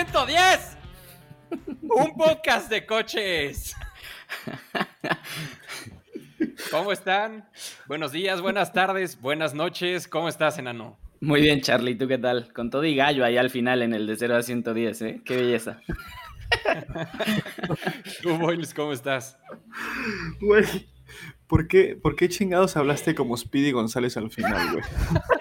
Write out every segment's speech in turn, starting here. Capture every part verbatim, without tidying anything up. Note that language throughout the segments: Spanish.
ciento diez, un podcast de coches. ¿Cómo están? Buenos días, buenas tardes, buenas noches. ¿Cómo estás, enano? Muy bien, Charlie, ¿tú qué tal? Con todo y gallo ahí al final en el de cero a ciento diez, ¿eh? Qué belleza. Tú, Boyles, ¿cómo estás? Güey, ¿por qué, ¿por qué chingados hablaste como Speedy González al final, güey?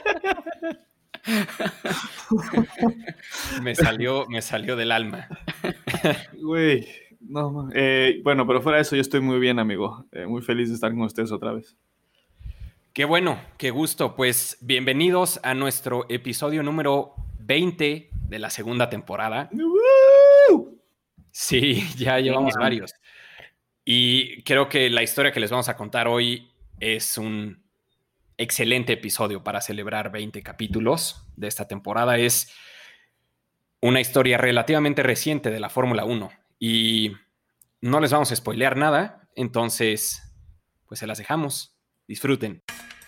me salió, me salió del alma. Güey, no, eh, bueno, pero fuera de eso yo estoy muy bien, amigo. Eh, muy feliz de estar con ustedes otra vez. Qué bueno, qué gusto. Pues bienvenidos a nuestro episodio número veinte de la segunda temporada. ¡Woo! Sí, ya llevamos Damn. varios. Y creo que la historia que les vamos a contar hoy es un excelente episodio para celebrar veinte capítulos de esta temporada. Es una historia relativamente reciente de la Fórmula uno y no les vamos a spoilear nada, entonces pues se las dejamos. Disfruten.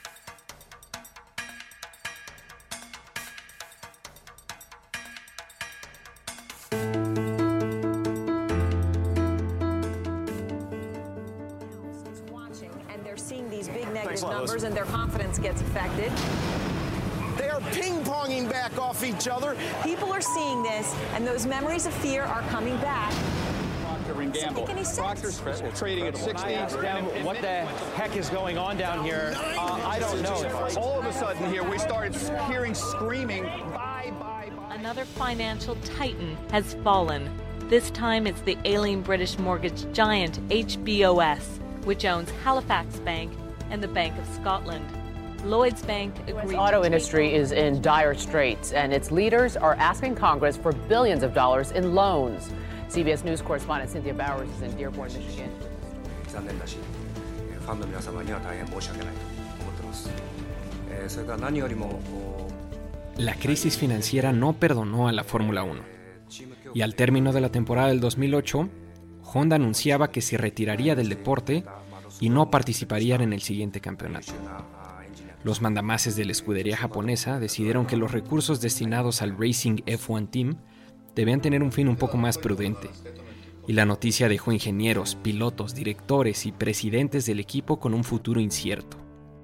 Numbers and their confidence gets affected. They are ping-ponging back off each other. People are seeing this, and those memories of fear are coming back. Procter and Gamble. Procter's trading at sixty. What the heck is going on down here? Uh, I don't know. All of a sudden here, we started hearing screaming, bye, bye, bye. Another financial titan has fallen. This time it's the ailing British mortgage giant H B O S, which owns Halifax Bank and the Bank of Scotland. Lloyds Bank agreed The auto industry is in dire straits, and its leaders are asking Congress for billions of dollars in loans. C B S News correspondent Cynthia Bowers is in Dearborn, Michigan. 残念だし、ファンの皆様には大変申し訳ないと思ってます。えー、それから何よりも La crisis financiera no perdonó a la Fórmula uno. Y al término de la temporada del dos mil ocho, Honda anunciaba que se retiraría del deporte y no participarían en el siguiente campeonato. Los mandamases de la escudería japonesa decidieron que los recursos destinados al Racing F uno Team debían tener un fin un poco más prudente, y la noticia dejó ingenieros, pilotos, directores y presidentes del equipo con un futuro incierto.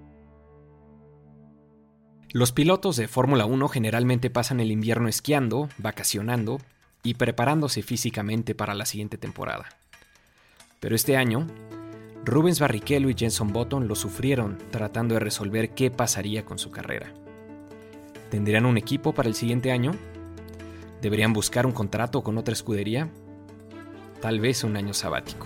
Los pilotos de Fórmula uno generalmente pasan el invierno esquiando, vacacionando y preparándose físicamente para la siguiente temporada. Pero este año, Rubens Barrichello y Jenson Button lo sufrieron tratando de resolver qué pasaría con su carrera. ¿Tendrían un equipo para el siguiente año? ¿Deberían buscar un contrato con otra escudería? Tal vez un año sabático.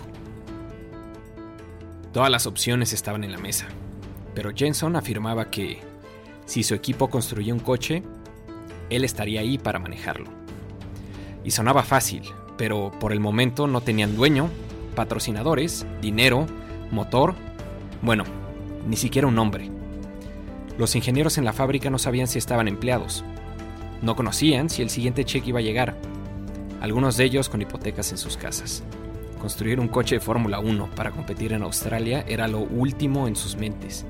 Todas las opciones estaban en la mesa, pero Jenson afirmaba que si su equipo construía un coche, él estaría ahí para manejarlo. Y sonaba fácil, pero por el momento no tenían dueño, patrocinadores, dinero, motor, bueno, ni siquiera un nombre. Los ingenieros en la fábrica no sabían si estaban empleados. No conocían si el siguiente cheque iba a llegar. Algunos de ellos con hipotecas en sus casas. Construir un coche de Fórmula uno para competir en Australia era lo último en sus mentes.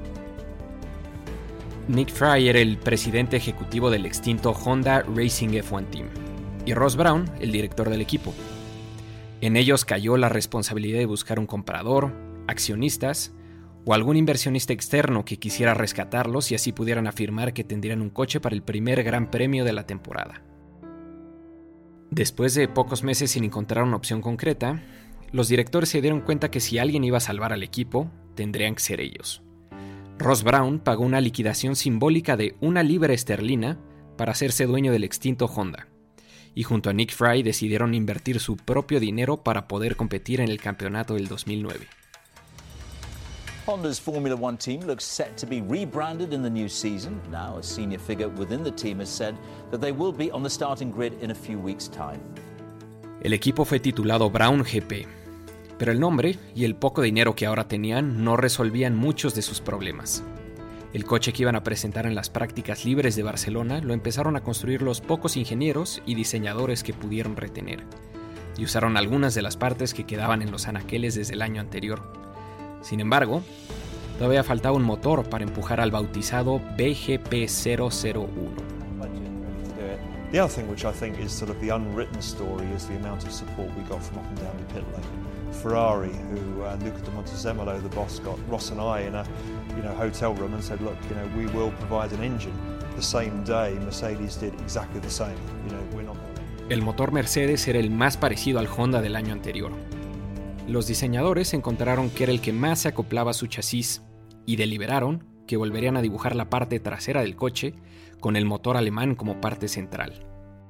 Nick Fry era el presidente ejecutivo del extinto Honda Racing F uno Team y Ross Brown el director del equipo. En ellos cayó la responsabilidad de buscar un comprador, accionistas o algún inversionista externo que quisiera rescatarlos y así pudieran afirmar que tendrían un coche para el primer gran premio de la temporada. Después de pocos meses sin encontrar una opción concreta, los directores se dieron cuenta que si alguien iba a salvar al equipo, tendrían que ser ellos. Ross Brown pagó una liquidación simbólica de una libra esterlina para hacerse dueño del extinto Honda, y junto a Nick Fry decidieron invertir su propio dinero para poder competir en el campeonato del dos mil nueve. Honda's Formula One team looks set to be rebranded in the new season. Now, a senior figure within the team has said that they will be on the starting grid in a few weeks' time. El equipo fue titulado Brown G P, pero el nombre y el poco dinero que ahora tenían no resolvían muchos de sus problemas. El coche que iban a presentar en las prácticas libres de Barcelona lo empezaron a construir los pocos ingenieros y diseñadores que pudieron retener, y usaron algunas de las partes que quedaban en los anaqueles desde el año anterior. Sin embargo, todavía faltaba un motor para empujar al bautizado B G P cero cero uno. The other thing which I think is sort of the unwritten story is the amount of support we got from up and down the pit lane. Ferrari, who uh, Luca de Montezemolo, the boss, got Ross and I in a you know, hotel room and said, look, you know, we will provide an engine. The same day, Mercedes did exactly the same. You know, we're not gonna... El motor Mercedes era el más parecido al Honda del año anterior. Los diseñadores encontraron que era el que más se acoplaba a su chasis y deliberaron que volverían a dibujar la parte trasera del coche con el motor alemán como parte central.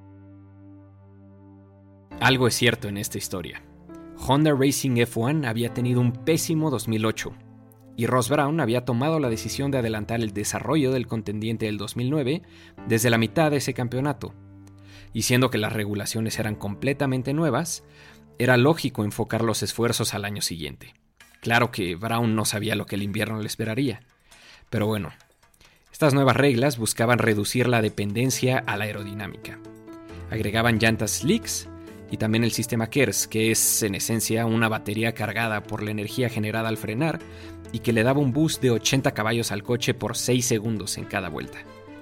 Algo es cierto en esta historia. Honda Racing F uno había tenido un pésimo dos mil ocho y Ross Brawn había tomado la decisión de adelantar el desarrollo del contendiente del dos mil nueve desde la mitad de ese campeonato. Y siendo que las regulaciones eran completamente nuevas, era lógico enfocar los esfuerzos al año siguiente. Claro que Brawn no sabía lo que el invierno le esperaría, pero bueno, estas nuevas reglas buscaban reducir la dependencia a la aerodinámica. Agregaban llantas slicks y también el sistema KERS, que es en esencia una batería cargada por la energía generada al frenar y que le daba un boost de ochenta caballos al coche por seis segundos en cada vuelta.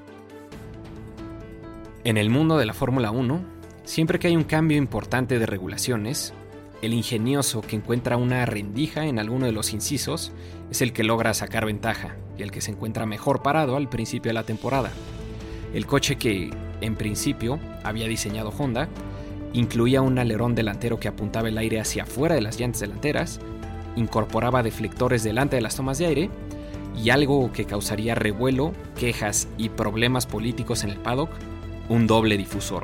En el mundo de la Fórmula uno, siempre que hay un cambio importante de regulaciones, el ingenioso que encuentra una rendija en alguno de los incisos es el que logra sacar ventaja y el que se encuentra mejor parado al principio de la temporada. El coche que, en principio, había diseñado Honda incluía un alerón delantero que apuntaba el aire hacia afuera de las llantas delanteras, incorporaba deflectores delante de las tomas de aire y algo que causaría revuelo, quejas y problemas políticos en el paddock, un doble difusor.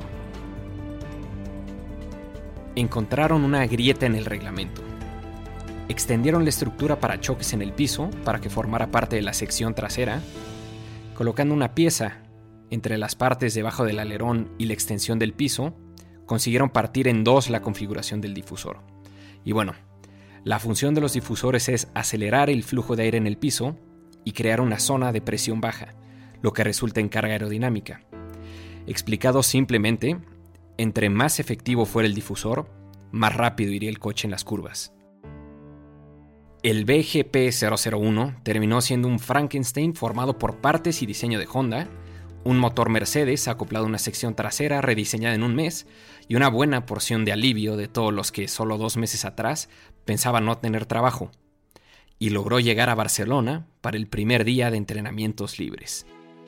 Encontraron una grieta en el reglamento. Extendieron la estructura para choques en el piso para que formara parte de la sección trasera, colocando una pieza entre las partes debajo del alerón y la extensión del piso. Consiguieron partir en dos la configuración del difusor. Y bueno, la función de los difusores es acelerar el flujo de aire en el piso y crear una zona de presión baja, lo que resulta en carga aerodinámica. Explicado simplemente, entre más efectivo fuera el difusor, más rápido iría el coche en las curvas. El B G P cero cero uno terminó siendo un Frankenstein formado por partes y diseño de Honda, un motor Mercedes acoplado a una sección trasera rediseñada en un mes y una buena porción de alivio de todos los que solo dos meses atrás pensaban no tener trabajo. Y logró llegar a Barcelona para el primer día de entrenamientos libres.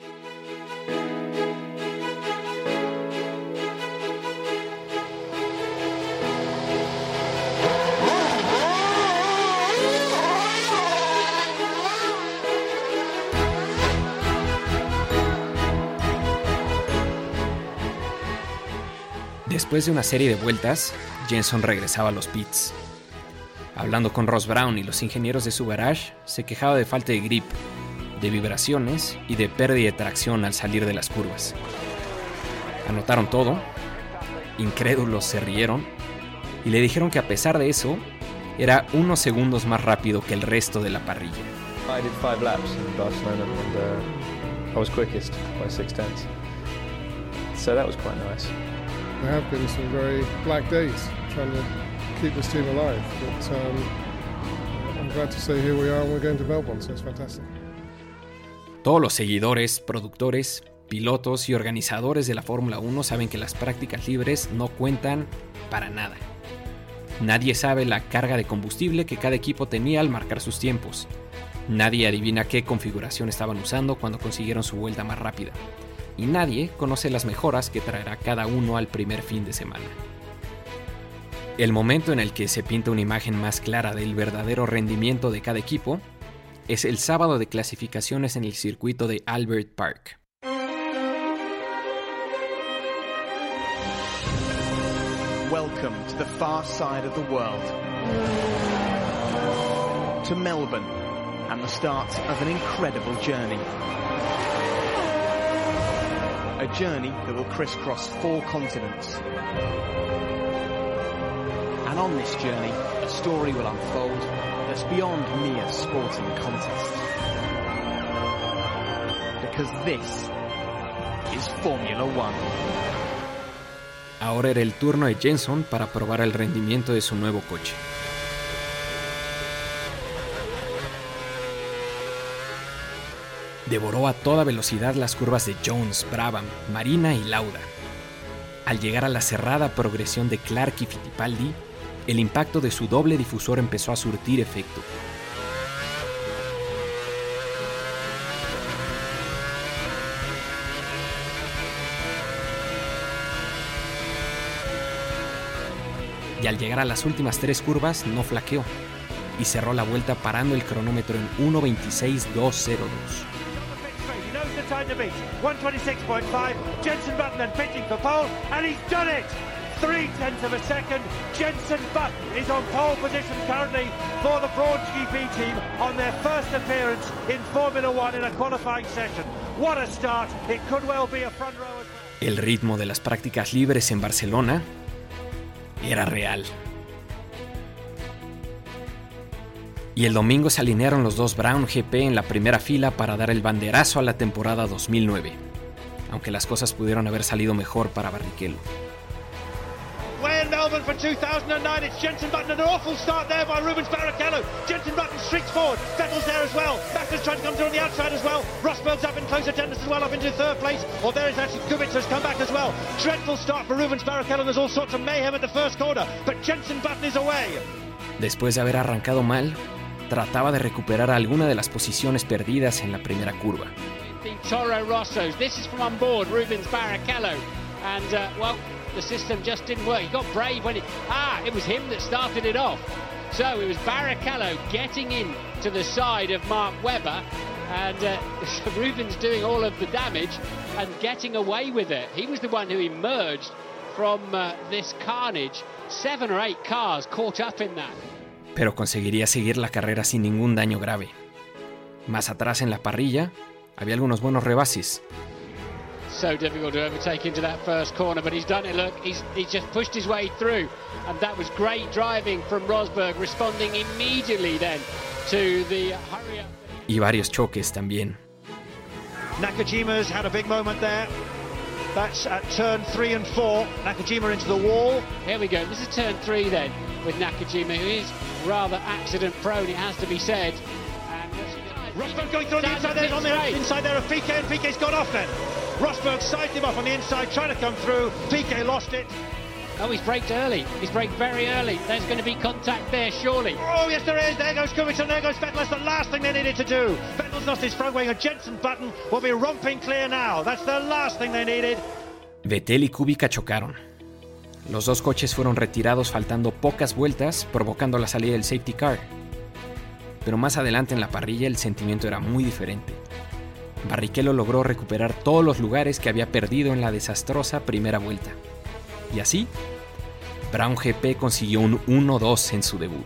Después de una serie de vueltas, Jenson regresaba a los pits. Hablando con Ross Brawn y los ingenieros de su garage, se quejaba de falta de grip, de vibraciones y de pérdida de tracción al salir de las curvas. Anotaron todo, incrédulos se rieron y le dijeron que a pesar de eso, era unos segundos más rápido que el resto de la parrilla. I did five laps in Barcelona and uh, I was quickest by six tenths. So that was quite nice. There have been some very black days trying to keep this team alive, but um, I'm glad to say here we are and we're going to Melbourne, so it's fantastic. Todos los seguidores, productores, pilotos y organizadores de la Fórmula uno saben que las prácticas libres no cuentan para nada. Nadie sabe la carga de combustible que cada equipo tenía al marcar sus tiempos. Nadie adivina qué configuración estaban usando cuando consiguieron su vuelta más rápida. Y nadie conoce las mejoras que traerá cada uno al primer fin de semana. El momento en el que se pinta una imagen más clara del verdadero rendimiento de cada equipo es el sábado de clasificaciones en el circuito de Albert Park. Welcome to the far side of the world. To Melbourne and the start of an incredible journey. A journey that will crisscross four continents. And on this journey, a story will unfold that's beyond mere sporting contest. Because this is Formula One. Ahora era el turno de Jenson para probar el rendimiento de su nuevo coche. Devoró a toda velocidad las curvas de Jones, Brabham, Marina y Lauda. Al llegar a la cerrada progresión de Clark y Fittipaldi, el impacto de su doble difusor empezó a surtir efecto. Y al llegar a las últimas tres curvas no flaqueó y cerró la vuelta parando el cronómetro en uno veintiséis dos cero dos. Jenson Button then pitching for pole, and he's done it! Three tenths of a second. Jenson Button is on pole position currently for the Brawn G P team on their first appearance in Formula One in a qualifying session. What a start! It could well be a front row as well. El ritmo de las prácticas libres en Barcelona era real. Y el domingo se alinearon los dos Brown G P en la primera fila para dar el banderazo a la temporada dos mil nueve, aunque las cosas pudieron haber salido mejor para Barrichello. Way in Melbourne for two thousand nine, it's Jenson Button, an awful start there by Rubens Barrichello. Jenson Button streaks forward, Vettel's there as well, Max trying to come through on the outside as well, Rosberg's up in close attendance as well, up into third place, or there is actually Kubica's come back as well. Dreadful start for Rubens Barrichello, there's all sorts of mayhem at the first corner, but Jenson Button is away. Después de haber arrancado mal, trataba de recuperar alguna de las posiciones perdidas en la primera curva. The Toro Rossos, this is from on board Rubens Barrichello, and uh, well, the system just didn't work. He got brave when it, ah, it was him that started it off. So it was Barrichello getting in to the side of Mark Webber, and uh, Rubens doing all of the damage and getting away with it. He was the one who emerged from uh, this carnage. Seven or eight cars caught up in that. Pero conseguiría seguir la carrera sin ningún daño grave. Más atrás en la parrilla había algunos buenos rebases. So difficult to overtake into that first corner, but he's done it. Look, he's, he's just pushed his way through, and that was great driving from Rosberg, responding immediately then to the hurry up. Y varios choques también. Nakajima's had a big moment there. That's at turn three and four. Nakajima into the wall. Here we go. This is turn three then with Nakajima, who is rather accident prone, it has to be said. Rosberg going through on the inside there, on the inside there of P K, and P K's got off then. Rosberg sided him off on the inside, trying to come through. P K lost it. Oh, he's braked early. He's braked very early. There's going to be contact there, surely. Oh, yes, there is. There goes Kubica, and there goes Vettel. That's the last thing they needed to do. Vettel's lost his front wing, and Jenson Button will be romping clear now. That's the last thing they needed. Vettel y Kubica chocaron. Los dos coches fueron retirados faltando pocas vueltas, provocando la salida del safety car. Pero más adelante en la parrilla el sentimiento era muy diferente. Barrichello logró recuperar todos los lugares que había perdido en la desastrosa primera vuelta. Y así, Brown G P consiguió un uno dos en su debut.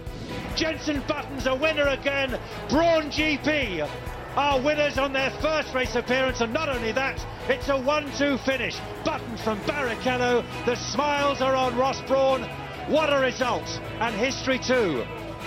Jenson Button's a winner again. Brawn G P are winners on their first race appearance, and not only that, it's a one two finish. Button from Barrichello. The smiles are on Ross Brawn. What a result, and history too.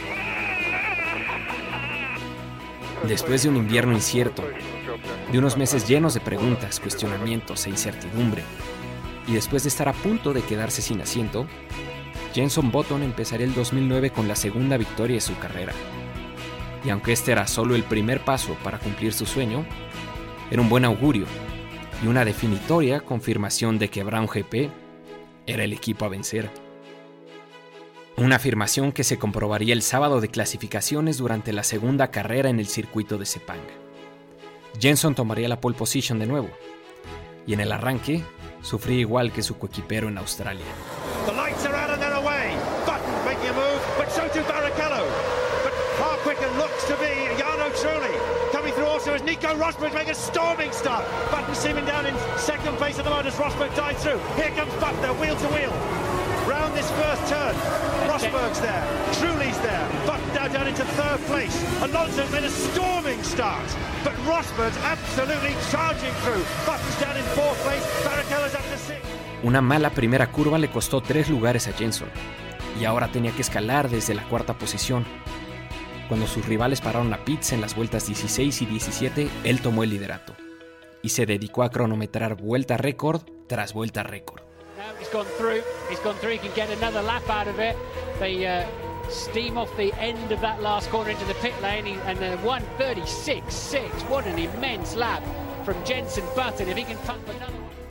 Después de un invierno incierto, de unos meses llenos de preguntas, cuestionamientos e incertidumbre, y después de estar a punto de quedarse sin asiento, Jenson Button empezaría el dos mil nueve con la segunda victoria de su carrera. Y aunque este era solo el primer paso para cumplir su sueño, era un buen augurio y una definitoria confirmación de que Brown G P era el equipo a vencer. Una afirmación que se comprobaría el sábado de clasificaciones durante la segunda carrera en el circuito de Sepang. Jenson tomaría la pole position de nuevo, y en el arranque sufría igual que su coequipero en Australia. The lights are out and they're away. Button making a move, but so too Barrichello. But far quicker looks to be Jarno Trulli. Coming through also as Nico Rosberg making a storming start. Button seeming down in second place at the moment as Rosberg dives through. Here comes Button, they're wheel to wheel. Round this first turn, Rosberg's there, Trulli's there, Button down, down into third place. Alonso's made a storming start, but Rosberg's absolutely charging through. Button's down in fourth place, Barrichello's up to sixth. Una mala primera curva le costó tres lugares a Jenson, y ahora tenía que escalar desde la cuarta posición. Cuando sus rivales pararon a pits en las vueltas dieciséis y diecisiete, él tomó el liderato, y se dedicó a cronometrar vuelta récord tras vuelta récord. He's gone through, he's gone through, he can get another lap out of it. They uh, steam off the end of that last corner into the pit lane, and uh, one thirty-six six, what an immense lap from Jenson Button. If he can pump another one.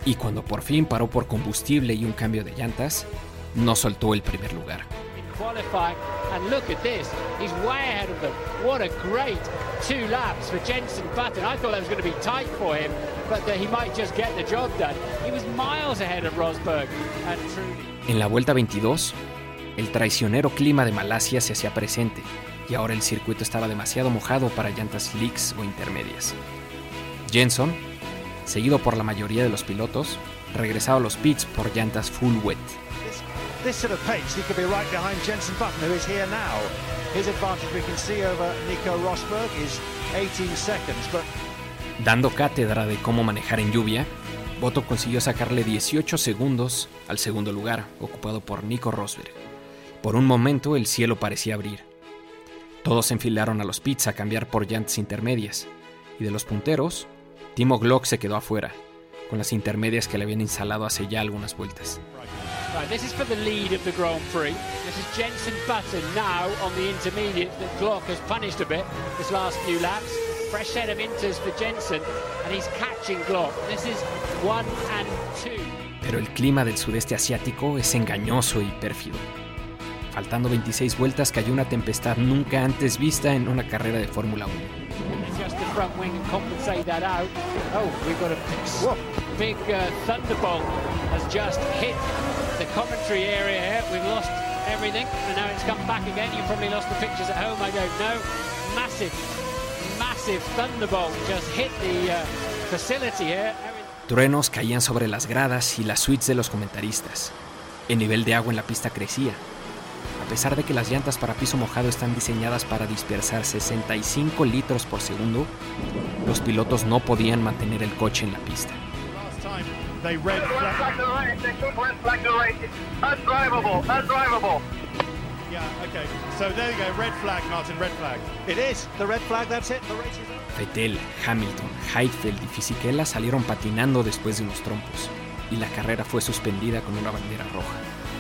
Y cuando por fin paró por combustible y un cambio de llantas, no soltó el primer lugar. Qualifying, and look at this, he's way ahead of them. What a great two laps for Jenson Button. I thought that was going to be tight for him, but that he might just get the job done. He was miles ahead of Rosberg and Trulli. En la vuelta veintidós, el traicionero clima de Malasia se hacía presente y ahora el circuito estaba demasiado mojado para llantas slicks o intermedias. Jenson, seguido por la mayoría de los pilotos, regresaba a los pits por llantas full wet. This sort of pace, he could be right behind Jenson Button, who is here now. His advantage we can see over Nico Rosberg is eighteen seconds, but... Dando cátedra de cómo manejar en lluvia, Bottas consiguió sacarle dieciocho segundos al segundo lugar, ocupado por Nico Rosberg. Por un momento el cielo parecía abrir. Todos se enfilaron a los pits a cambiar por llantas intermedias, y de los punteros, Timo Glock se quedó afuera, con las intermedias que le habían instalado hace ya algunas vueltas. Right, this is for the lead of the Grand Prix. This is Jenson Button now on the intermediate that Glock has punished a bit this last few laps. Fresh set of inters for Jenson, and he's catching Glock. This is one and two. Pero el clima del sudeste asiático es engañoso y pérfido. Faltando veintiséis vueltas cayó una tempestad nunca antes vista en una carrera de Fórmula uno. Just the front wing and compensate that out. Oh, we've got a whoop, big uh, thunderbolt has just hit the commentary area here. We've lost everything, and now it's come back again. You probably lost the pictures at home, I don't know. Massive, massive thunderbolt just hit the uh, facility here. Truenos caían sobre las gradas y las suites de los comentaristas. El nivel de agua en la pista crecía. A pesar de que las llantas para piso mojado están diseñadas para dispersar sesenta y cinco litros por segundo, los pilotos no podían mantener el coche en la pista. They red flag. Undrivable, undrivable. Yeah, okay. So there you go, red flag, Martin, red flag. It is the red flag, that's it. The race is over. Vettel, Hamilton, Heidfeld y Fisichella salieron patinando después de unos trompos, y la carrera fue suspendida con una bandera roja.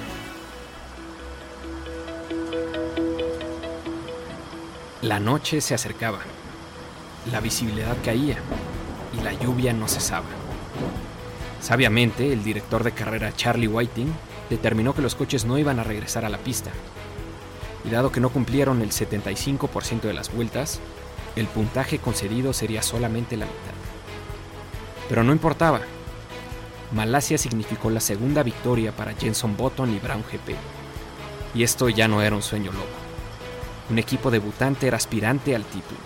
La noche se acercaba, la visibilidad caía y la lluvia no cesaba. Sabiamente, el director de carrera Charlie Whiting determinó que los coches no iban a regresar a la pista. Y dado que no cumplieron el setenta y cinco por ciento de las vueltas, el puntaje concedido sería solamente la mitad. Pero no importaba. Malasia significó la segunda victoria para Jenson Button y Brown G P. Y esto ya no era un sueño loco. Un equipo debutante era aspirante al título.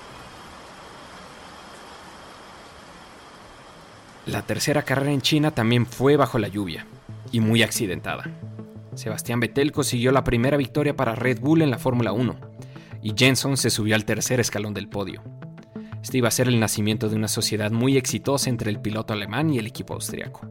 La tercera carrera en China también fue bajo la lluvia, y muy accidentada. Sebastián Vettel consiguió la primera victoria para Red Bull en la Fórmula uno, y Jenson se subió al tercer escalón del podio. Este iba a ser el nacimiento de una sociedad muy exitosa entre el piloto alemán y el equipo austriaco.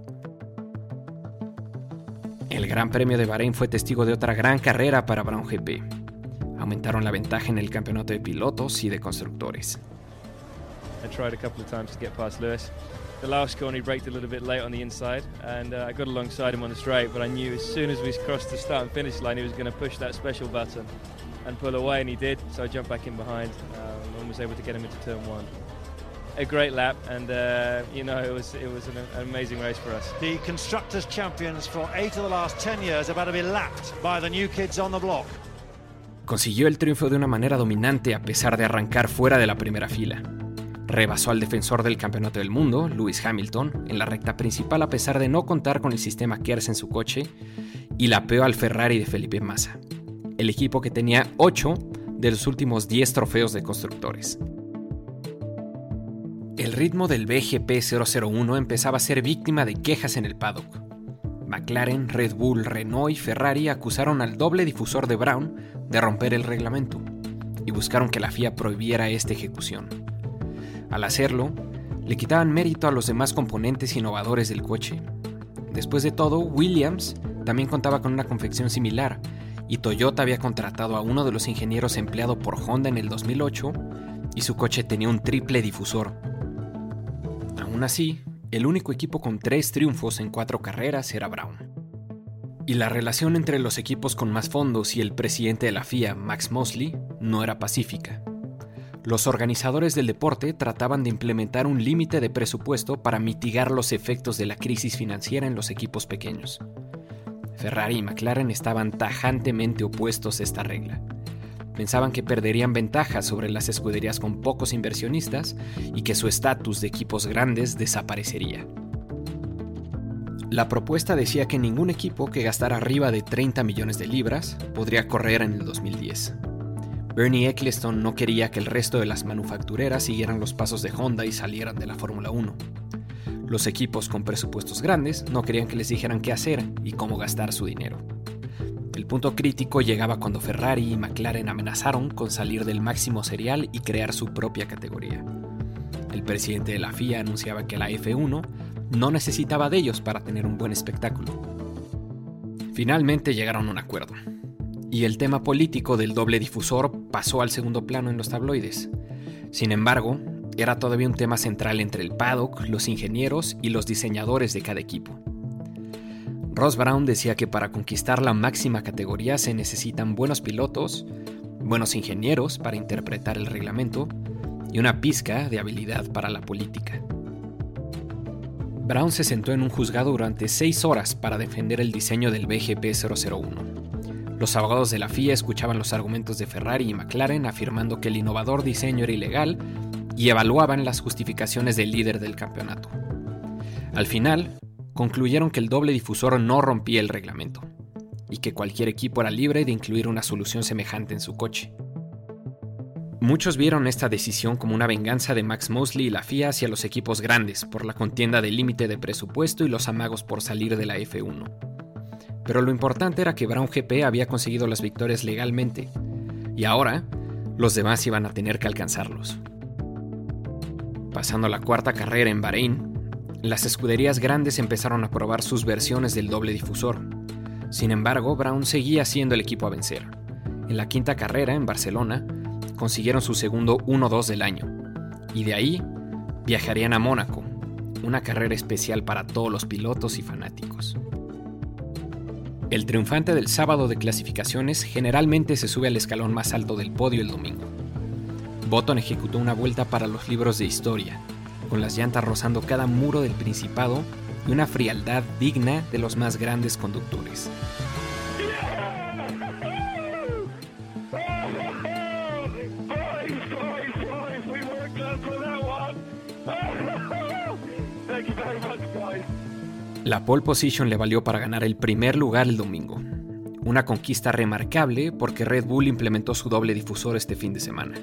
El Gran Premio de Bahrein fue testigo de otra gran carrera para Brown G P. Aumentaron la ventaja en el campeonato de pilotos y de constructores. I tried a couple of times to get past Lewis. The last corner he braked a little bit late on the inside, and uh, I got alongside him on the straight, but I knew as soon as we crossed the start and finish line he was going to push that special button and pull away, and he did, so I jumped back in behind um, and was able to get him into turn one. A great lap, and uh, you know, it was it was an, an amazing race for us. The Constructors' Champions for eight of the last ten years are about to be lapped by the new kids on the block. Consiguió el triunfo de una manera dominante a pesar de arrancar fuera de la primera fila. Rebasó al defensor del campeonato del mundo, Lewis Hamilton, en la recta principal a pesar de no contar con el sistema KERS en su coche, y lapeó al Ferrari de Felipe Massa, el equipo que tenía ocho de los últimos diez trofeos de constructores. El ritmo del B G P cero cero uno empezaba a ser víctima de quejas en el paddock. McLaren, Red Bull, Renault y Ferrari acusaron al doble difusor de Brown de romper el reglamento y buscaron que la F I A prohibiera esta ejecución. Al hacerlo, le quitaban mérito a los demás componentes innovadores del coche. Después de todo, Williams también contaba con una confección similar y Toyota había contratado a uno de los ingenieros empleado por Honda en el dos mil ocho y su coche tenía un triple difusor. Aún así, el único equipo con tres triunfos en cuatro carreras era Brown. Y la relación entre los equipos con más fondos y el presidente de la F I A, Max Mosley, no era pacífica. Los organizadores del deporte trataban de implementar un límite de presupuesto para mitigar los efectos de la crisis financiera en los equipos pequeños. Ferrari y McLaren estaban tajantemente opuestos a esta regla. Pensaban que perderían ventaja sobre las escuderías con pocos inversionistas y que su estatus de equipos grandes desaparecería. La propuesta decía que ningún equipo que gastara arriba de treinta millones de libras podría correr en el dos mil diez. Bernie Ecclestone no quería que el resto de las manufactureras siguieran los pasos de Honda y salieran de la Fórmula uno. Los equipos con presupuestos grandes no querían que les dijeran qué hacer y cómo gastar su dinero. El punto crítico llegaba cuando Ferrari y McLaren amenazaron con salir del máximo serial y crear su propia categoría. El presidente de la F I A anunciaba que la F uno no necesitaba de ellos para tener un buen espectáculo. Finalmente llegaron a un acuerdo, y el tema político del doble difusor pasó al segundo plano en los tabloides. Sin embargo, era todavía un tema central entre el paddock, los ingenieros y los diseñadores de cada equipo. Ross Brawn decía que para conquistar la máxima categoría se necesitan buenos pilotos, buenos ingenieros para interpretar el reglamento y una pizca de habilidad para la política. Brawn se sentó en un juzgado durante seis horas para defender el diseño del B G P cero cero uno. Los abogados de la F I A escuchaban los argumentos de Ferrari y McLaren afirmando que el innovador diseño era ilegal y evaluaban las justificaciones del líder del campeonato. Al final, concluyeron que el doble difusor no rompía el reglamento y que cualquier equipo era libre de incluir una solución semejante en su coche. Muchos vieron esta decisión como una venganza de Max Mosley y la F I A hacia los equipos grandes por la contienda del límite de presupuesto y los amagos por salir de la F uno. Pero lo importante era que Brown G P había conseguido las victorias legalmente, y ahora los demás iban a tener que alcanzarlos. Pasando la cuarta carrera en Bahrein, las escuderías grandes empezaron a probar sus versiones del doble difusor. Sin embargo, Brown seguía siendo el equipo a vencer. En la quinta carrera, en Barcelona, consiguieron su segundo uno dos del año, y de ahí viajarían a Mónaco, una carrera especial para todos los pilotos y fanáticos. El triunfante del sábado de clasificaciones generalmente se sube al escalón más alto del podio el domingo. Button ejecutó una vuelta para los libros de historia, con las llantas rozando cada muro del Principado y una frialdad digna de los más grandes conductores. La pole position le valió para ganar el primer lugar el domingo. Una conquista remarcable porque Red Bull implementó su doble difusor este fin de semana.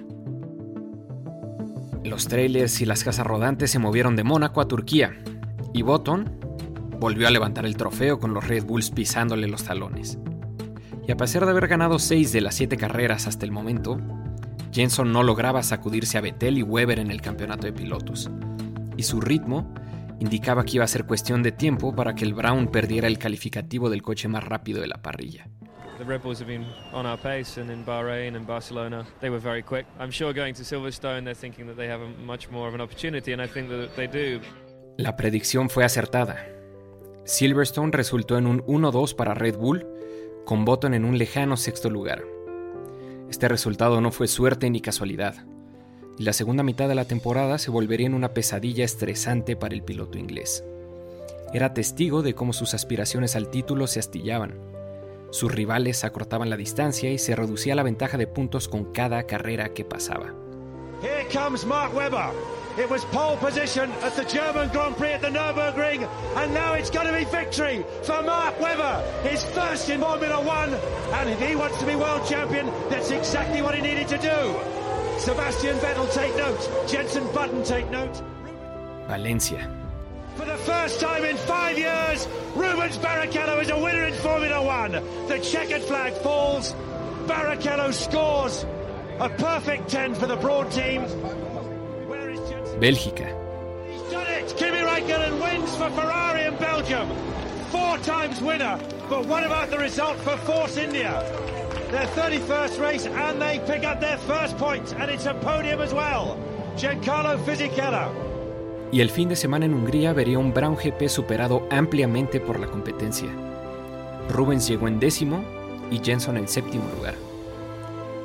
Los trailers y las casas rodantes se movieron de Mónaco a Turquía, y Button volvió a levantar el trofeo con los Red Bulls pisándole los talones. Y a pesar de haber ganado seis de las siete carreras hasta el momento, Jenson no lograba sacudirse a Vettel y Webber en el campeonato de pilotos, y su ritmo indicaba que iba a ser cuestión de tiempo para que el Brown perdiera el calificativo del coche más rápido de la parrilla. The Red Bulls have been on our pace, and in Bahrain and Barcelona they were very quick. I'm sure going to Silverstone they're thinking that they have a much more of an opportunity, and I think that they do. La predicción fue acertada. Silverstone resultó en un uno dos para Red Bull, con Button en un lejano sexto lugar. Este resultado no fue suerte ni casualidad, y la segunda mitad de la temporada se volvería en una pesadilla estresante para el piloto inglés. Era testigo de cómo sus aspiraciones al título se astillaban. Sus rivales acortaban la distancia y se reducía la ventaja de puntos con cada carrera que pasaba. Here comes Mark Webber. It was pole position at the German Grand Prix at the Nürburgring, and now it's going to be victory for Mark Webber, his first in Formula One, and if he wants to be world champion, that's exactly what he needed to do. Sebastian Vettel, take note. Jenson Button, take note. Valencia. For the first time in five years, Rubens Barrichello is a winner in Formula One. The checkered flag falls. Barrichello scores. A perfect ten for the Broad team. Where is Jenson? Bélgica. He's done it. Kimi Räikkönen wins for Ferrari in Belgium. Four times winner. But what about the result for Force India? Their thirty-first race, and they pick up their first point, and it's a podium as well. Giancarlo Fisichella. Y el fin de semana en Hungría vería un Brown G P superado ampliamente por la competencia. Rubens llegó en décimo y Jenson en séptimo lugar.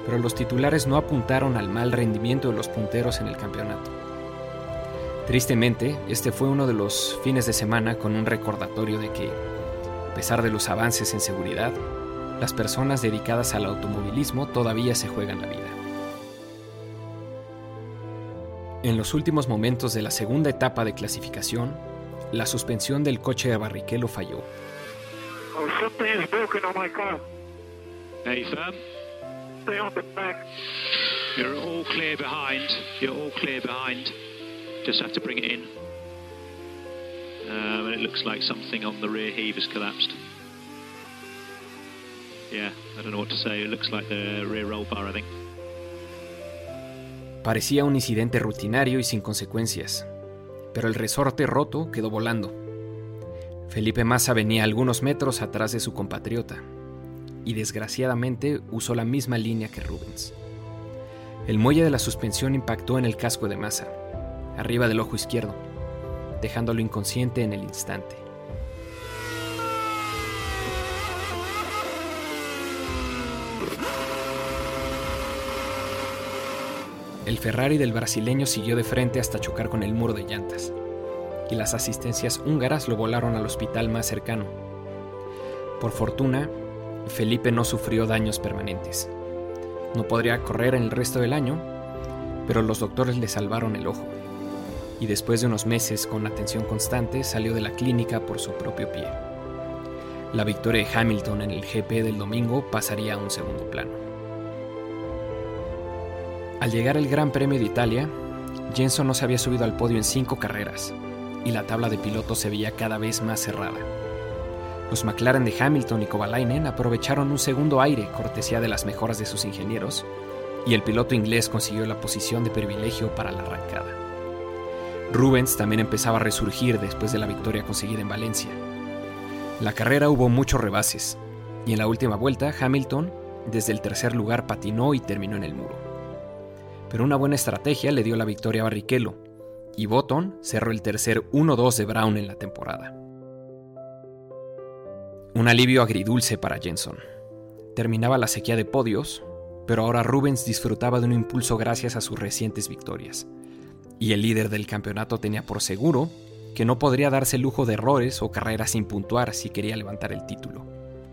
pero los titulares no apuntaron al mal rendimiento de los punteros en el campeonato. Tristemente, este fue uno de los fines de semana con un recordatorio de que, a pesar de los avances en seguridad, las personas dedicadas al automovilismo todavía se juegan la vida. En los últimos momentos de la segunda etapa de clasificación, la suspensión del coche de Barrichello falló. Oh, something is broken on my car. Hey, firm. Stay on the back. You're all clear behind. You're all clear behind. Just have to bring it in. Um, and it looks like something on the rear heave has collapsed. Yeah, I don't know what to say. It looks like the rear roll bar, I think. Parecía un incidente rutinario y sin consecuencias, pero el resorte roto quedó volando. Felipe Massa venía algunos metros atrás de su compatriota, y desgraciadamente usó la misma línea que Rubens. El muelle de la suspensión impactó en el casco de Massa, arriba del ojo izquierdo, dejándolo inconsciente en el instante. El Ferrari del brasileño siguió de frente hasta chocar con el muro de llantas, y las asistencias húngaras lo volaron al hospital más cercano. Por fortuna, Felipe no sufrió daños permanentes. No podría correr en el resto del año, pero los doctores le salvaron el ojo, y después de unos meses con atención constante salió de la clínica por su propio pie. La victoria de Hamilton en el G P del domingo pasaría a un segundo plano. Al llegar al Gran Premio de Italia, Jenson no se había subido al podio en cinco carreras, y la tabla de pilotos se veía cada vez más cerrada. Los McLaren de Hamilton y Kovalainen aprovecharon un segundo aire cortesía de las mejoras de sus ingenieros, y el piloto inglés consiguió la posición de privilegio para la arrancada. Rubens también empezaba a resurgir después de la victoria conseguida en Valencia. En la carrera hubo muchos rebases, y en la última vuelta Hamilton, desde el tercer lugar, patinó y terminó en el muro. Pero una buena estrategia le dio la victoria a Barrichello, y Button cerró el tercer uno dos de Brown en la temporada. Un alivio agridulce para Jenson. Terminaba la sequía de podios, pero ahora Rubens disfrutaba de un impulso gracias a sus recientes victorias, y el líder del campeonato tenía por seguro que no podría darse el lujo de errores o carreras sin puntuar si quería levantar el título.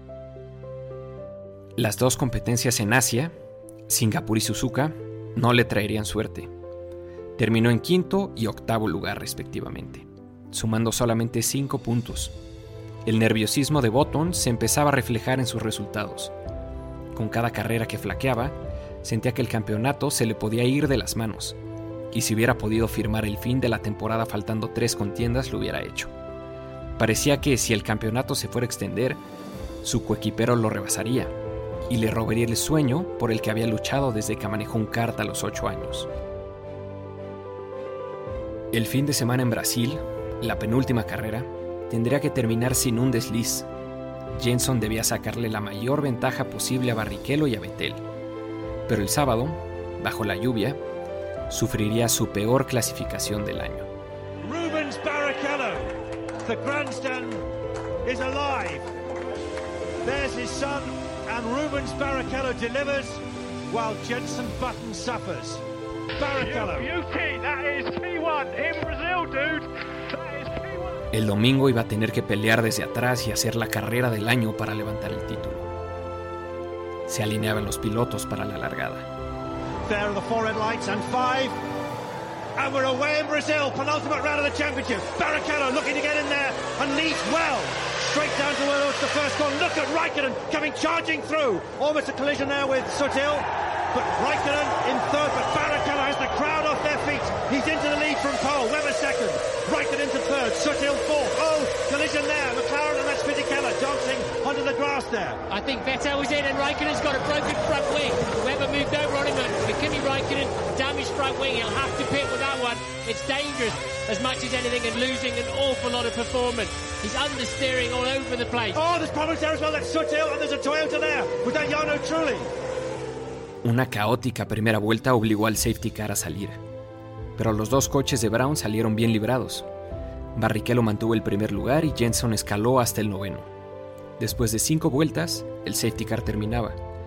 Las dos competencias en Asia, Singapur y Suzuka, no le traerían suerte. Terminó en quinto y octavo lugar respectivamente, sumando solamente cinco puntos. El nerviosismo de Button se empezaba a reflejar en sus resultados. Con cada carrera que flaqueaba, sentía que el campeonato se le podía ir de las manos, y si hubiera podido firmar el fin de la temporada faltando tres contiendas, lo hubiera hecho. Parecía que si el campeonato se fuera a extender, su coequipero lo rebasaría, y le robaría el sueño por el que había luchado desde que manejó un kart a los ocho años. El fin de semana en Brasil, la penúltima carrera, tendría que terminar sin un desliz. Jenson debía sacarle la mayor ventaja posible a Barrichello y a Vettel. Pero el sábado, bajo la lluvia, sufriría su peor clasificación del año. Rubens Barrichello, the grandstand is alive. There's his son, and Rubens Barrichello delivers while Jenson Button suffers. Barrichello. Beauty, that is P one in Brazil, dude. That is P one. El domingo iba a tener que pelear desde atrás y hacer la carrera del año para levantar el título. Se alineaban los pilotos para la largada. There are the four red lights and five. And we're away in Brazil, penultimate round of the championship. Barrichello looking to get in there and leads well. Straight down towards the first corner. Look at Raikkonen coming charging through. Almost a collision there with Sutil. But Raikkonen in third, but Barrichello has the crowd off their feet. He's into the lead from pole. Webber second. Raikkonen into third. Sutil fourth. Oh, collision there. McLaren and that's Fisichella dancing under the grass there. I think Vettel was in and Raikkonen's got a broken front wing. Webber moved over on him and Kimi Raikkonen damaged front wing. He'll have to pit with that one. It's dangerous as much as anything and losing an awful lot of performance. He's understeering all over the place. Oh, there's problems there as well. That's Sutil and there's a Toyota there with that Jarno Trulli. Una caótica primera vuelta obligó al safety car a salir, pero los dos coches de Brown salieron bien librados. Barrichello mantuvo el primer lugar y Jenson escaló hasta el noveno. Después de cinco vueltas, el safety car terminaba,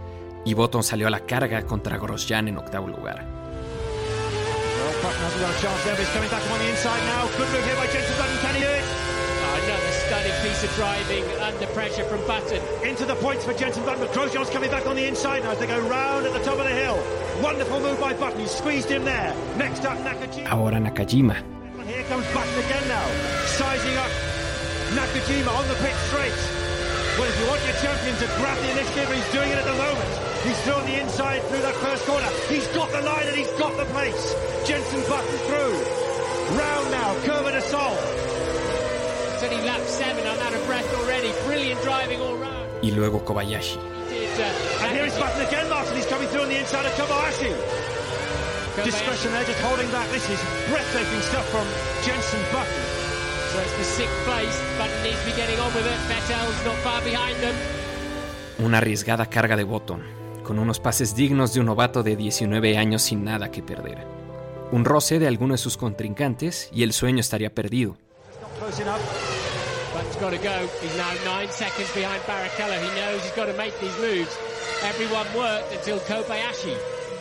y Button salió a la carga contra Grosjean en octavo lugar. Well, Button hasn't got a chance there, but he's coming back on the inside now. Good move here by Jenson Button. Can he do it? Oh, another stunning piece of driving under pressure from Button. Into the points for Jenson Button, but Grosjean's coming back on the inside now as they go round at the top of the hill. Wonderful move by Button. He squeezed him there. Next up, Nakajima. Ahora Nakajima. Here comes Button again now, sizing up Nakajima on the pit straight. Well, if you want your champion to grab the initiative, he's doing it at the moment. He's through on the inside through that first corner. He's got the line and he's got the pace. Jenson Button through. Round now, Curva de Sol. It's only lap seven, I'm out of breath already. Brilliant driving all round. Y luego Kobayashi. Did, uh, and here is Button again, Martin. He's coming through on the inside of Kobayashi. Discretion there, just holding back. This is breathtaking stuff from Jenson Button. So it's the sixth place. Button needs to be getting on with it. Vettel's not far behind them. Una arriesgada carga de Button, con unos pases dignos de un novato de diecinueve años sin nada que perder. Un roce de alguno de sus contrincantes y el sueño estaría perdido. Button's got to go. He's now nine seconds behind Barrichello. He knows he's got to make these moves. Everyone worked until Kobayashi.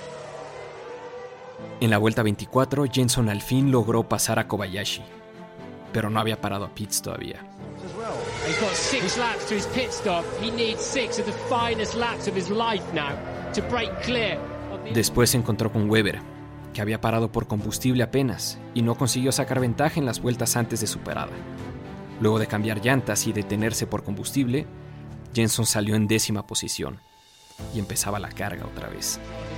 En la vuelta veinticuatro, Jenson al fin logró pasar a Kobayashi, pero no había parado a pits todavía. He's got six laps to his pit stop. He needs six of the finest laps of his life now to break clear. Después se encontró con Webber, que había parado por combustible apenas y no consiguió sacar ventaja en las vueltas antes de su parada. Luego de cambiar llantas y detenerse por combustible, Jenson salió en décima posición y empezaba la carga otra vez.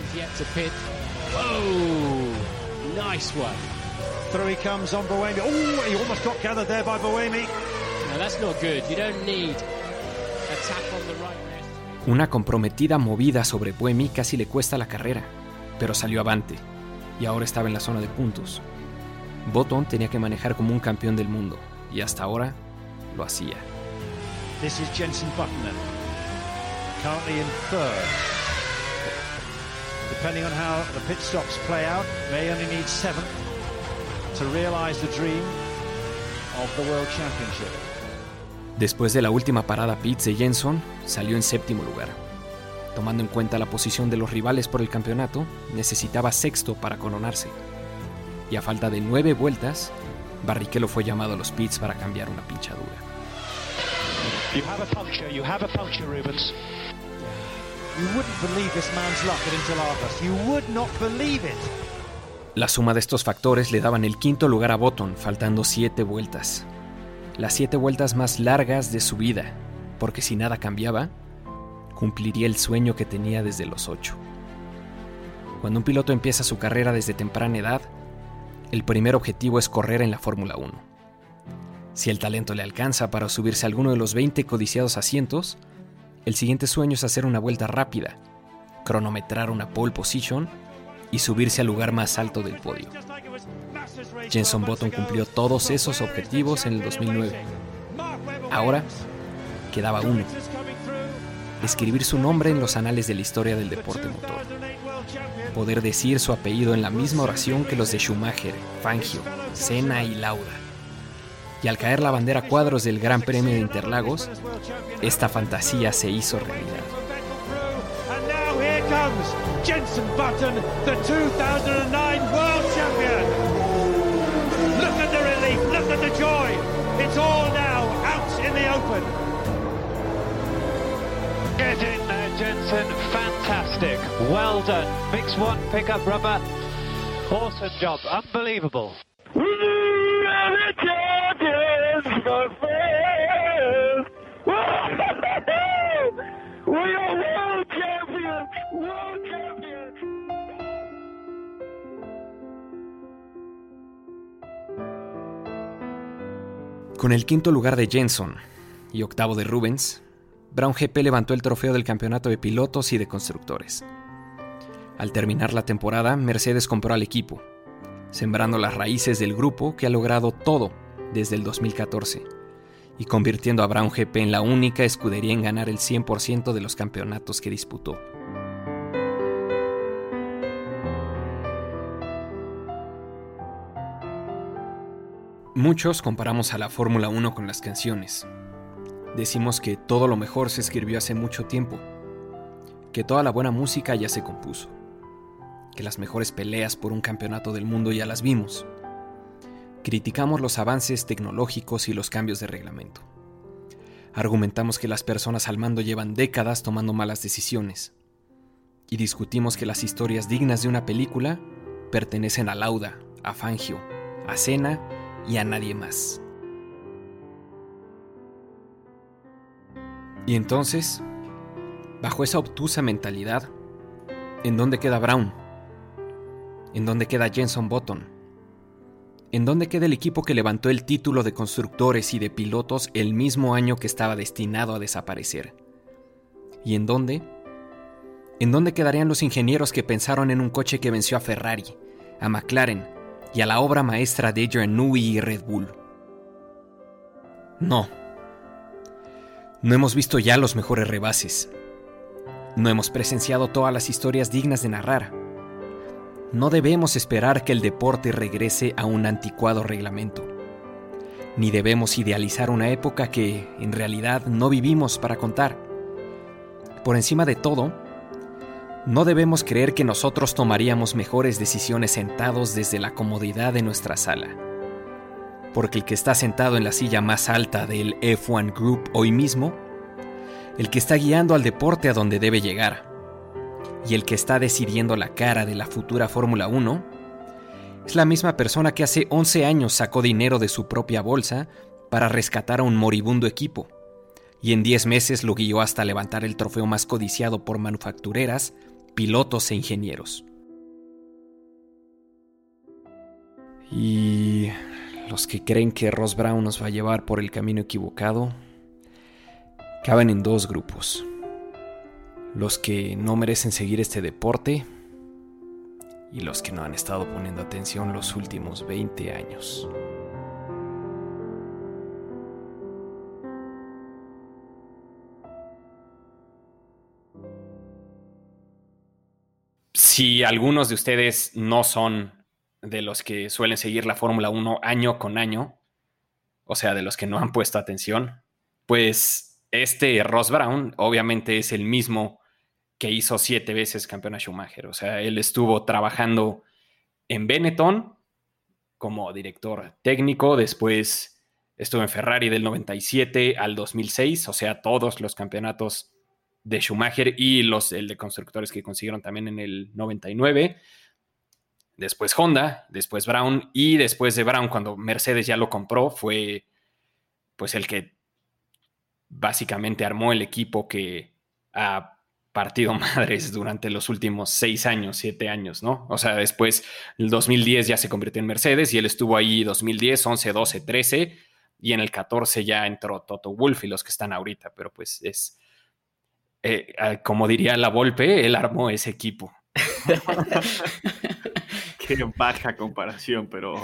Oh, nice one. Through he comes on Buemi. Oh, he almost got gathered there by Buemi. No, that's not good. You don't need a tap on the right there. Una comprometida movida sobre Buemi casi le cuesta la carrera, pero salió avante y ahora estaba en la zona de puntos. Button tenía que manejar como un campeón del mundo y hasta ahora lo hacía. This is Jenson Button then. Currently in third. Depending on how the pit stops play out, may only need seventh to realize the dream of the World Championship. Después de la última parada pits de Jenson, salió en séptimo lugar. Tomando en cuenta la posición de los rivales por el campeonato, necesitaba sexto para coronarse. Y a falta de nueve vueltas, Barrichello fue llamado a los pits para cambiar una pinchadura. You have a puncture, you have a puncture, Rubens. You wouldn't believe this man's luck at Interlagos. You would not believe it. La suma de estos factores le daban el quinto lugar a Button, faltando siete vueltas. Las siete vueltas más largas de su vida, porque si nada cambiaba, cumpliría el sueño que tenía desde los ocho. Cuando un piloto empieza su carrera desde temprana edad, el primer objetivo es correr en la Fórmula uno. Si el talento le alcanza para subirse a alguno de los veinte codiciados asientos, el siguiente sueño es hacer una vuelta rápida, cronometrar una pole position y subirse al lugar más alto del podio. Jenson Button cumplió todos esos objetivos en el dos mil nueve. Ahora quedaba uno: escribir su nombre en los anales de la historia del deporte motor. Poder decir su apellido en la misma oración que los de Schumacher, Fangio, Senna y Lauda. Y al caer la bandera a cuadros del Gran Premio de Interlagos, esta fantasía se hizo realidad. And now here comes Jenson Button, the two thousand nine World Champion. Look at the relief, look at the joy. It's all now out in the open. Get in there, Jenson. Fantastic. Well done. Mix one, pick up rubber. Awesome job. Unbelievable. We are world champions! World champions! Con el quinto lugar de Jenson y octavo de Rubens, Brown G P levantó el trofeo del campeonato de pilotos y de constructores. Al terminar la temporada, Mercedes compró al equipo, sembrando las raíces del grupo que ha logrado todo desde el dos mil catorce y convirtiendo a Brown G P en la única escudería en ganar el cien por ciento de los campeonatos que disputó. Muchos comparamos a la Fórmula uno con las canciones. Decimos que todo lo mejor se escribió hace mucho tiempo. que toda la buena música ya se compuso, que las mejores peleas por un campeonato del mundo ya las vimos. Criticamos los avances tecnológicos y los cambios de reglamento. Argumentamos que las personas al mando llevan décadas tomando malas decisiones. Y discutimos que las historias dignas de una película pertenecen a Lauda, a Fangio, a Senna y a nadie más. Y entonces, bajo esa obtusa mentalidad, ¿en dónde queda Brown? ¿En dónde queda Jenson Button? ¿En dónde queda el equipo que levantó el título de constructores y de pilotos el mismo año que estaba destinado a desaparecer? ¿Y en dónde? ¿En dónde quedarían los ingenieros que pensaron en un coche que venció a Ferrari, a McLaren y a la obra maestra de Adrian Newey y Red Bull? No. No hemos visto ya los mejores rebases. No hemos presenciado todas las historias dignas de narrar. No debemos esperar que el deporte regrese a un anticuado reglamento. Ni debemos idealizar una época que, en realidad, no vivimos para contar. Por encima de todo, no debemos creer que nosotros tomaríamos mejores decisiones sentados desde la comodidad de nuestra sala. Porque el que está sentado en la silla más alta del F uno Group hoy mismo, el que está guiando al deporte a donde debe llegar, y el que está decidiendo la cara de la futura Fórmula uno, es la misma persona que hace once años sacó dinero de su propia bolsa para rescatar a un moribundo equipo, y en diez meses lo guió hasta levantar el trofeo más codiciado por manufactureras, pilotos e ingenieros. Y los que creen que Ross Brown nos va a llevar por el camino equivocado caben en dos grupos: los que no merecen seguir este deporte y los que no han estado poniendo atención los últimos veinte años. Si algunos de ustedes no son de los que suelen seguir la Fórmula uno año con año, o sea, de los que no han puesto atención, pues este Ross Brown obviamente es el mismo que hizo siete veces campeón a Schumacher. O sea, él estuvo trabajando en Benetton como director técnico, después estuvo en Ferrari del noventa y siete al dos mil seis, o sea, todos los campeonatos de Schumacher y los el de constructores que consiguieron también en el noventa y nueve. Después Honda, después Brown, y después de Brown, cuando Mercedes ya lo compró, fue pues el que básicamente armó el equipo que ha partido madres durante los últimos seis años, siete años, ¿no? O sea, después, el dos mil diez ya se convirtió en Mercedes y él estuvo ahí dos mil diez, once, doce, trece, y en el catorce ya entró Toto Wolff y los que están ahorita, pero pues es, eh, como diría la Volpe, él armó ese equipo. Qué baja comparación, pero...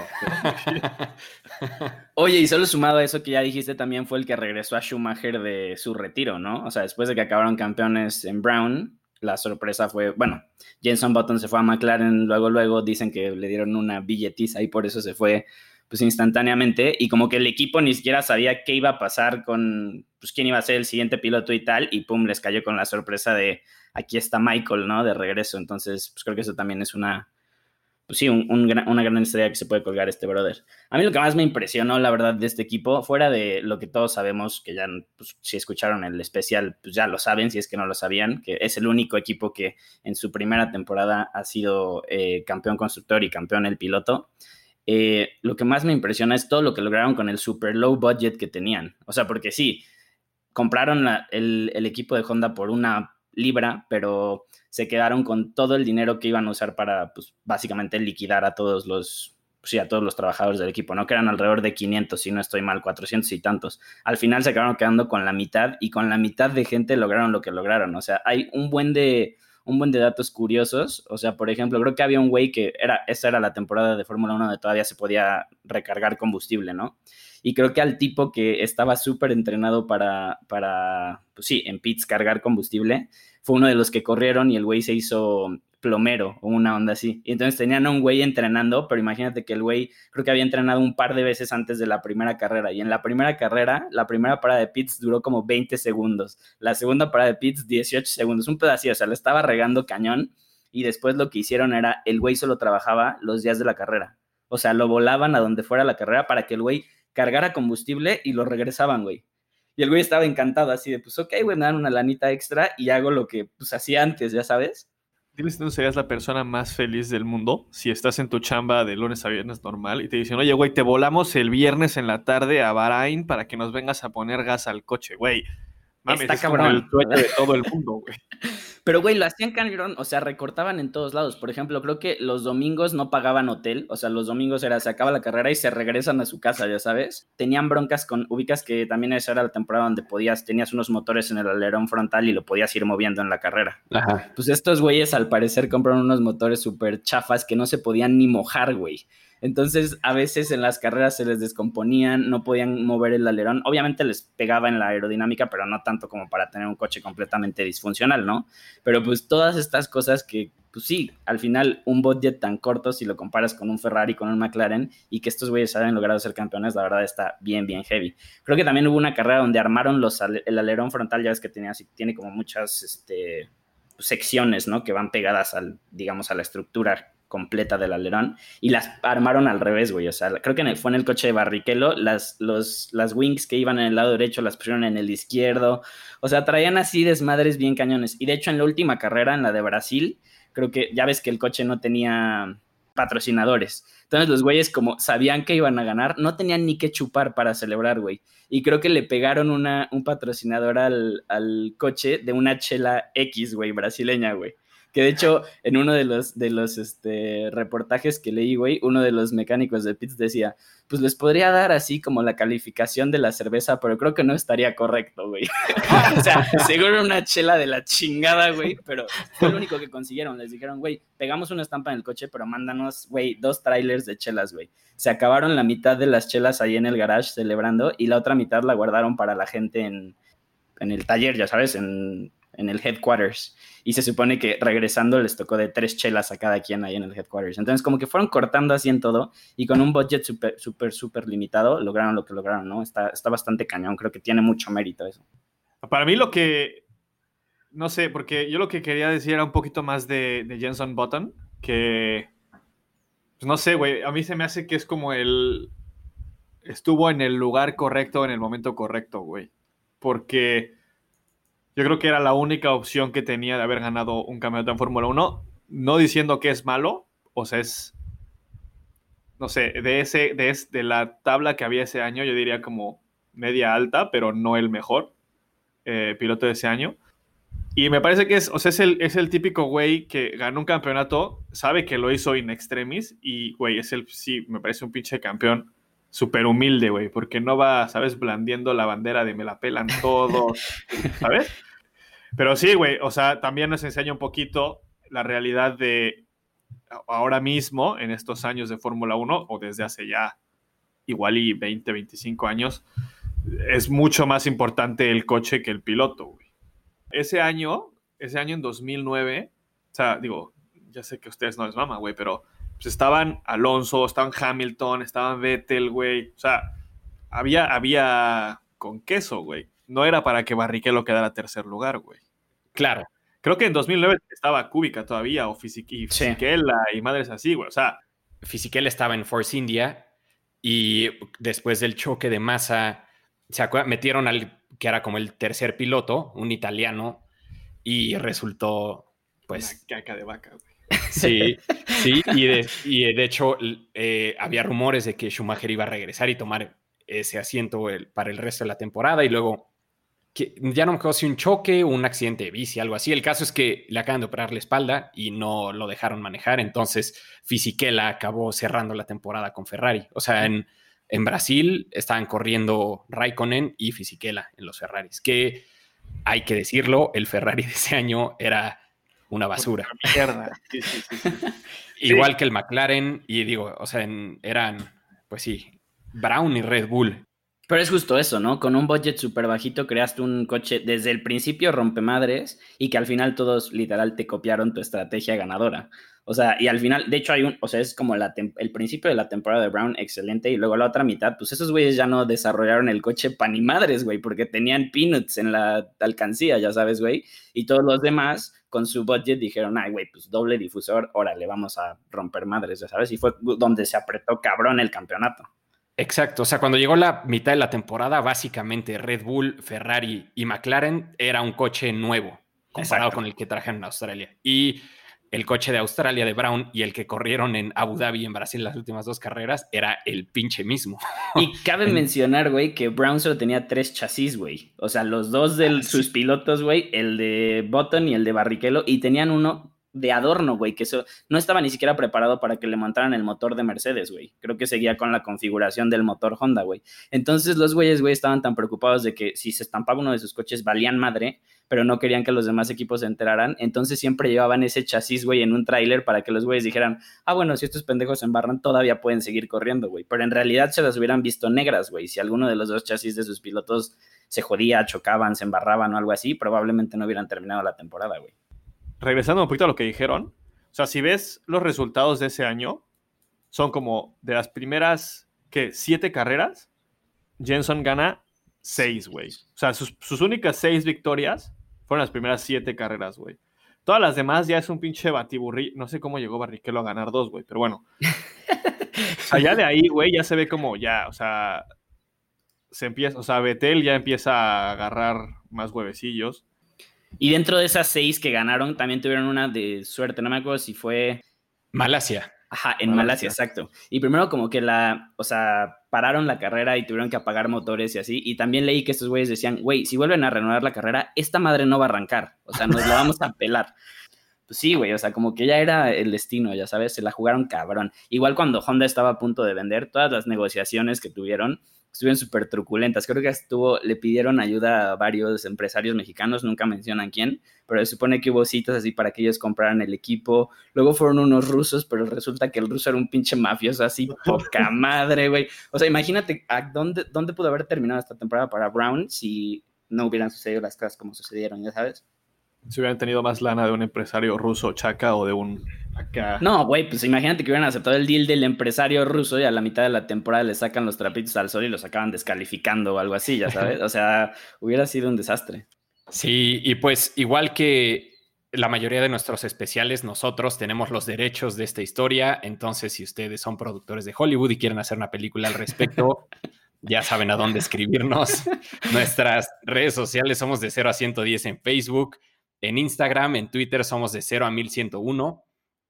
Oye, y solo sumado a eso que ya dijiste, también fue el que regresó a Schumacher de su retiro, ¿no? O sea, después de que acabaron campeones en Brown, la sorpresa fue, bueno, Jenson Button se fue a McLaren, luego, luego dicen que le dieron una billetiza y por eso se fue, pues, instantáneamente, y como que el equipo ni siquiera sabía qué iba a pasar con, pues, quién iba a ser el siguiente piloto y tal, y pum, les cayó con la sorpresa de, aquí está Michael, ¿no? De regreso. Entonces, pues creo que eso también es una... Pues sí, un, un gran, una gran estrella que se puede colgar este brother. A mí lo que más me impresionó, la verdad, de este equipo, fuera de lo que todos sabemos, que ya, pues, si escucharon el especial, pues ya lo saben, si es que no lo sabían, que es el único equipo que en su primera temporada ha sido eh, campeón constructor y campeón el piloto. Eh, lo que más me impresiona es todo lo que lograron con el super low budget que tenían. O sea, porque sí, compraron la, el, el equipo de Honda por una libra, pero se quedaron con todo el dinero que iban a usar para, pues, básicamente liquidar a todos los, pues, sí, a todos los trabajadores del equipo, ¿no? Que eran alrededor de quinientos, si no estoy mal, cuatrocientos y tantos. Al final se acabaron quedando con la mitad, y con la mitad de gente lograron lo que lograron. O sea, hay un buen de, un buen de datos curiosos. O sea, por ejemplo, creo que había un güey que era, esa era la temporada de Fórmula uno donde todavía se podía recargar combustible, ¿no? Y creo que al tipo que estaba súper entrenado para, para, pues sí, en pits cargar combustible, fue uno de los que corrieron y el güey se hizo plomero o una onda así. Y entonces tenían a un güey entrenando, pero imagínate que el güey creo que había entrenado un par de veces antes de la primera carrera. Y en la primera carrera, la primera parada de pits duró como veinte segundos. La segunda parada de pits, dieciocho segundos. Un pedacito, o sea, le estaba regando cañón. Y después lo que hicieron era, el güey solo trabajaba los días de la carrera. O sea, lo volaban a donde fuera la carrera para que el güey cargara combustible y lo regresaban, güey. Y el güey estaba encantado, así de, pues, ok, güey, me dan una lanita extra y hago lo que, pues, hacía antes, ya sabes. Dime si tú serías la persona más feliz del mundo si estás en tu chamba de lunes a viernes normal y te dicen, oye, güey, te volamos el viernes en la tarde a Bahrein para que nos vengas a poner gas al coche, güey. Mames, Está es cabrón, como el sueño ¿verdad? de todo el mundo, güey. Pero, güey, lo hacían cabrón, o sea, recortaban en todos lados. Por ejemplo, creo que los domingos no pagaban hotel, o sea, los domingos era, se acaba la carrera y se regresan a su casa, ya sabes. Tenían broncas con, ubicas que también esa era la temporada donde podías, tenías unos motores en el alerón frontal y lo podías ir moviendo en la carrera. Ajá. Pues estos güeyes al parecer compraron unos motores súper chafas que no se podían ni mojar, güey. Entonces, a veces en las carreras se les descomponían, no podían mover el alerón. Obviamente les pegaba en la aerodinámica, pero no tanto como para tener un coche completamente disfuncional, ¿no? Pero pues todas estas cosas que, pues sí, al final un budget tan corto, si lo comparas con un Ferrari, con un McLaren, y que estos güeyes hayan logrado ser campeones, la verdad está bien, bien heavy. Creo que también hubo una carrera donde armaron los, el alerón frontal, ya ves que tenía, tiene como muchas este, secciones, ¿no? Que van pegadas al, digamos, a la estructura completa del alerón, y las armaron al revés, güey. O sea, creo que en el, fue en el coche de Barrichello, las, los, las wings que iban en el lado derecho las pusieron en el izquierdo. O sea, traían así desmadres bien cañones. Y de hecho, en la última carrera, en la de Brasil, creo que ya ves que el coche no tenía patrocinadores. Entonces los güeyes, como sabían que iban a ganar, no tenían ni que chupar para celebrar, güey. Y creo que le pegaron una, un patrocinador al, al coche de una chela X, güey, brasileña, güey. Que de hecho, en uno de los, de los este, reportajes que leí, güey, uno de los mecánicos de pits decía, pues les podría dar así como la calificación de la cerveza, pero creo que no estaría correcto, güey. O sea, seguro una chela de la chingada, güey, pero fue lo único que consiguieron. Les dijeron, güey, pegamos una estampa en el coche, pero mándanos, güey, dos trailers de chelas, güey. Se acabaron la mitad de las chelas ahí en el garage celebrando y la otra mitad la guardaron para la gente en, en el taller, ya sabes, en... en el headquarters, y se supone que regresando les tocó de tres chelas a cada quien ahí en el headquarters. Entonces como que fueron cortando así en todo, y con un budget súper, súper, súper limitado, lograron lo que lograron, ¿no? Está, está bastante cañón, creo que tiene mucho mérito eso. Para mí lo que, no sé, porque yo lo que quería decir era un poquito más de, de Jenson Button, que, pues no sé, güey, a mí se me hace que es como el, estuvo en el lugar correcto en el momento correcto, güey, porque yo creo que era la única opción que tenía de haber ganado un campeonato en Fórmula uno, no diciendo que es malo, o sea, es, no sé, de, ese, de, ese, de la tabla que había ese año, yo diría como media alta, pero no el mejor eh, piloto de ese año. Y me parece que es, o sea, es el, es el típico güey que ganó un campeonato, sabe que lo hizo in extremis, y, güey, es el, sí, me parece un pinche campeón súper humilde, güey, porque no va, ¿sabes?, blandiendo la bandera de me la pelan todos, ¿sabes? Pero sí, güey, o sea, también nos enseña un poquito la realidad de ahora mismo, en estos años de Fórmula uno, o desde hace ya igual y veinte, veinticinco años, es mucho más importante el coche que el piloto, güey. Ese año, ese año en dos mil nueve, o sea, digo, ya sé que ustedes no les mama, güey, pero pues estaban Alonso, estaban Hamilton, estaban Vettel, güey, o sea, había, había con queso, güey. No era para que Barrichello quedara tercer lugar, güey. Claro. Creo que en dos mil nueve estaba Kubica todavía, o Fisichella, sí, y madres así, güey. O sea, Fisichella estaba en Force India, y después del choque de Massa, ¿se acuerdan? Metieron al que era como el tercer piloto, un italiano, y resultó, pues... una caca de vaca, güey. Sí, sí, y de, y de hecho eh, había rumores de que Schumacher iba a regresar y tomar ese asiento el, para el resto de la temporada, y luego, que, ya no me acuerdo si un choque o un accidente de bici, algo así. El caso es que le acaban de operar la espalda y no lo dejaron manejar, entonces Fisichella acabó cerrando la temporada con Ferrari. O sea, en, en Brasil estaban corriendo Raikkonen y Fisichella en los Ferraris, que hay que decirlo, el Ferrari de ese año era una basura. Una mierda. Sí, sí, sí, sí. Igual sí. que el McLaren, y digo, o sea, en, eran, pues sí, Brown y Red Bull. Pero es justo eso, ¿no? Con un budget súper bajito creaste un coche desde el principio rompemadres y que al final todos literal te copiaron tu estrategia ganadora. O sea, y al final, de hecho hay un, o sea, es como la tem- el principio de la temporada de Brown, excelente, y luego la otra mitad, pues esos güeyes ya no desarrollaron el coche pa' ni madres, güey, porque tenían peanuts en la alcancía, ya sabes, güey, y todos los demás con su budget dijeron, ay, güey, pues doble difusor, órale, vamos a romper madres, ya sabes, y fue donde se apretó cabrón el campeonato. Exacto, o sea, cuando llegó la mitad de la temporada, básicamente Red Bull, Ferrari y McLaren era un coche nuevo comparado Exacto. con el que trajeron en Australia. Y el coche de Australia de Brown y el que corrieron en Abu Dhabi y en Brasil las últimas dos carreras era el pinche mismo. Y cabe mencionar, güey, que Brown solo tenía tres chasis, güey. O sea, los dos de ah, sus sí. pilotos, güey, el de Button y el de Barrichello, y tenían uno de adorno, güey, que eso no estaba ni siquiera preparado para que le montaran el motor de Mercedes, güey. Creo que seguía con la configuración del motor Honda, güey. Entonces los güeyes, güey, estaban tan preocupados de que si se estampaba uno de sus coches valían madre, pero no querían que los demás equipos se enteraran. Entonces siempre llevaban ese chasis, güey, en un tráiler para que los güeyes dijeran, ah, bueno, si estos pendejos se embarran, todavía pueden seguir corriendo, güey. Pero en realidad se las hubieran visto negras, güey. Si alguno de los dos chasis de sus pilotos se jodía, chocaban, se embarraban o algo así, probablemente no hubieran terminado la temporada, güey. Regresando un poquito a lo que dijeron, o sea, si ves los resultados de ese año, son como de las primeras, ¿qué? Siete carreras, Jenson gana seis, güey. O sea, sus, sus únicas seis victorias fueron las primeras siete carreras, güey. Todas las demás ya es un pinche batiburrí. No sé cómo llegó Barrichello a ganar dos, güey, pero bueno. Allá de ahí, güey, ya se ve como ya, o sea, se empieza, o sea, Vettel ya empieza a agarrar más huevecillos. Y dentro de esas seis que ganaron, también tuvieron una de suerte. No me acuerdo si fue... Malasia. Ajá, en Malasia, Malasia, exacto. Y primero como que la... O sea, pararon la carrera y tuvieron que apagar motores y así. Y también leí que estos güeyes decían, güey, si vuelven a renovar la carrera, esta madre no va a arrancar. O sea, nos la vamos a pelar. Pues sí, güey, o sea, como que ya era el destino, ya sabes, se la jugaron cabrón. Igual cuando Honda estaba a punto de vender, todas las negociaciones que tuvieron estuvieron súper truculentas. Creo que estuvo, le pidieron ayuda a varios empresarios mexicanos, nunca mencionan quién, pero se supone que hubo citas así para que ellos compraran el equipo. Luego fueron unos rusos, pero resulta que el ruso era un pinche mafioso así, poca madre, güey. O sea, imagínate a dónde, dónde pudo haber terminado esta temporada para Brown si no hubieran sucedido las cosas como sucedieron, ya sabes. Si hubieran tenido más lana de un empresario ruso chaca o de un acá. No, güey, pues imagínate que hubieran aceptado el deal del empresario ruso y a la mitad de la temporada le sacan los trapitos al sol y los acaban descalificando o algo así, ya sabes. O sea, hubiera sido un desastre. Sí, y pues igual que la mayoría de nuestros especiales, nosotros tenemos los derechos de esta historia. Entonces, si ustedes son productores de Hollywood y quieren hacer una película al respecto, ya saben a dónde escribirnos. Nuestras redes sociales somos de cero a ciento diez en Facebook. En Instagram, en Twitter somos de cero a mil ciento uno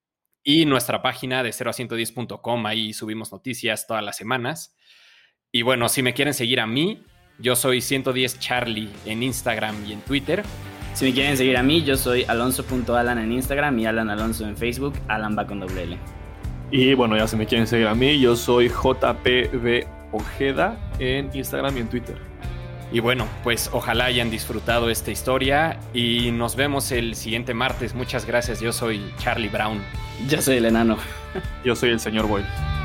y nuestra página de cero a ciento diez punto com, ahí subimos noticias todas las semanas. Y bueno, si me quieren seguir a mí, yo soy ciento diez Charlie en Instagram y en Twitter. Si me quieren seguir a mí, yo soy alonso punto alan en Instagram y Alan Alonso en Facebook, Alan va con doble L. Y bueno, ya si me quieren seguir a mí, yo soy J P B Ojeda en Instagram y en Twitter. Y bueno, pues ojalá hayan disfrutado esta historia y nos vemos el siguiente martes. Muchas gracias. Yo soy Charlie Brown. Yo soy el enano. Yo soy el señor Boyle.